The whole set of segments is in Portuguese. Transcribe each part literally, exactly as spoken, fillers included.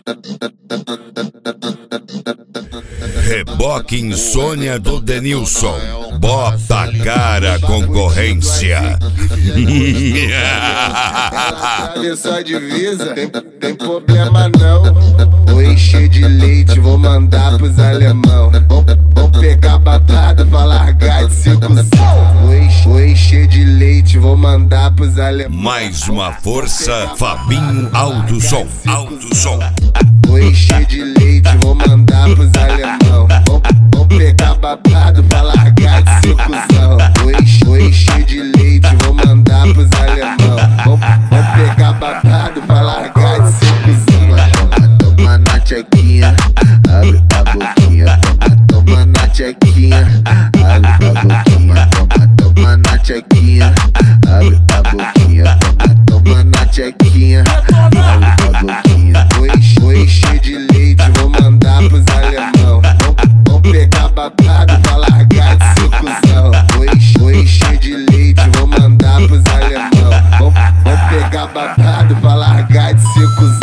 Reboque Insônia do Denilson. Bota a cara a concorrência. Atravessou a divisa, tem, tem problema não. Vou encher de leite, vou mandar pros alemão. Vou, vou pegar batata pra largar de circunção. Vou encher, vou encher de leite, vou mandar pros alemão. Mais uma força, Fabinho Alto Som. Alto Som. Vou encher de leite, vou mandar pros alemão. Vou, vou pegar batata pra largar de circunção. Vou encher, vou encher de leite, vou mandar pros alemão. Vou, vou pegar batata pra largar de circunção. Toma na tchequinha, abre a boquinha. Toma, toma na tchequinha, abre a boquinha. Toma, toma na tchequinha, abre a boquinha. Toma, toma na tchequinha, abre a boquinha. Vou encher, vou encher de leite, vou mandar pros alemão. Vou, vou pegar batata pra largar de circunção. Vou encher, vou encher de leite, vou mandar pros alemão. Vou, vou pegar batata pra largar de circunção.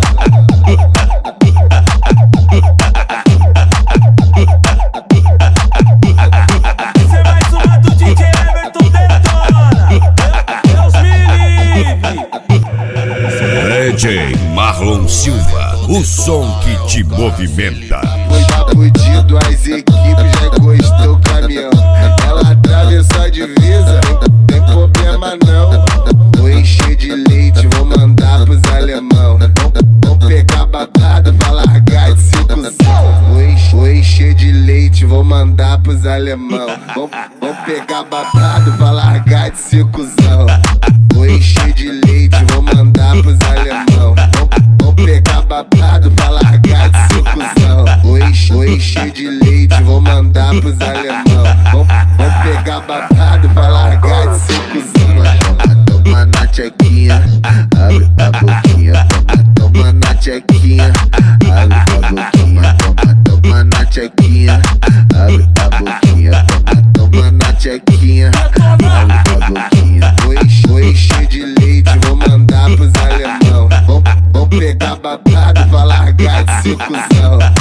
D J Marlon Silva, o som que te movimenta. Foi tá fudido, as equipes já encostou o caminhão. Ela atravessou a divisa, tem, tem problema não. Vou encher de leite, vou mandar pros alemão. Vou, vou pegar batata pra largar de circunção. Vou encher, vou encher de leite, vou mandar pros alemão. Vou, vou pegar batata pra largar de circunção. Vou encher de leite, vou mandar pros alemão. Vou, vou pegar batata pra largar de circunção. Vou encher, vou encher de leite, vou mandar pros alemão. Vou, vou pegar batata pra largar de circunção. Toma, toma na tchequinha, abre a boquinha. Toma, toma na tchequinha, abre a boquinha. Toma, toma na tchequinha, abre a boquinha. Toma, toma na tchequinha, abre a boquinha. Vou encher, vou encher de leite, vou mandar pros alemão. Vou, vou pegar batata pra largar de circunção.